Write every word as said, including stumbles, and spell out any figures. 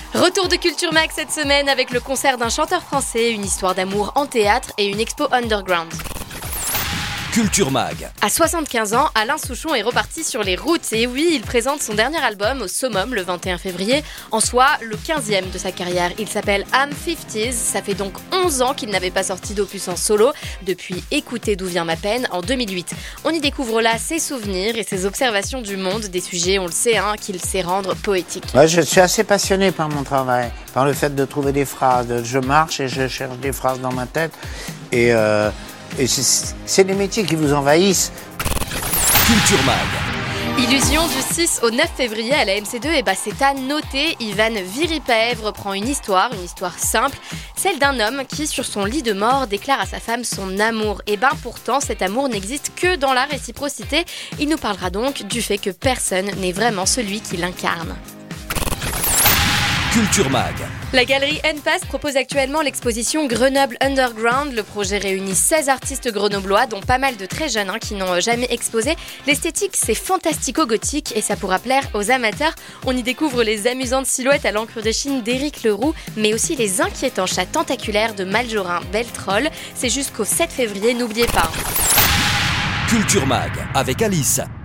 Retour de Culture Mag cette semaine avec le concert d'un chanteur français, une histoire d'amour en théâtre et une expo underground. Culture Mag. À soixante-quinze ans, Alain Souchon est reparti sur les routes. Et oui, il présente son dernier album au Summum le vingt et un février, en soi le quinzième de sa carrière. Il s'appelle I'm cinquante. Ça fait donc onze ans qu'il n'avait pas sorti d'opus en solo, depuis Écoutez d'où vient ma peine en deux mille huit. On y découvre là ses souvenirs et ses observations du monde, des sujets, on le sait, hein, qu'il sait rendre poétiques. Ouais, je suis assez passionné par mon travail, par le fait de trouver des phrases. Je marche et je cherche des phrases dans ma tête. Et... Euh Et c'est, c'est des métiers qui vous envahissent. Culture Mag. Illusion du six au neuf février à la M C deux, et bah c'est à noter, Ivan Viripaev reprend une histoire, une histoire simple, celle d'un homme qui, sur son lit de mort, déclare à sa femme son amour. Et ben pourtant, cet amour n'existe que dans la réciprocité. Il nous parlera donc du fait que personne n'est vraiment celui qui l'incarne. Culture Mag. La galerie N-Pass propose actuellement l'exposition Grenoble Underground. Le projet réunit seize artistes grenoblois, dont pas mal de très jeunes hein, qui n'ont jamais exposé. L'esthétique, c'est fantastico-gothique et ça pourra plaire aux amateurs. On y découvre les amusantes silhouettes à l'encre de Chine d'Éric Leroux, mais aussi les inquiétants chats tentaculaires de Maljorin Beltroll. C'est jusqu'au sept février, n'oubliez pas. Culture Mag avec Alice.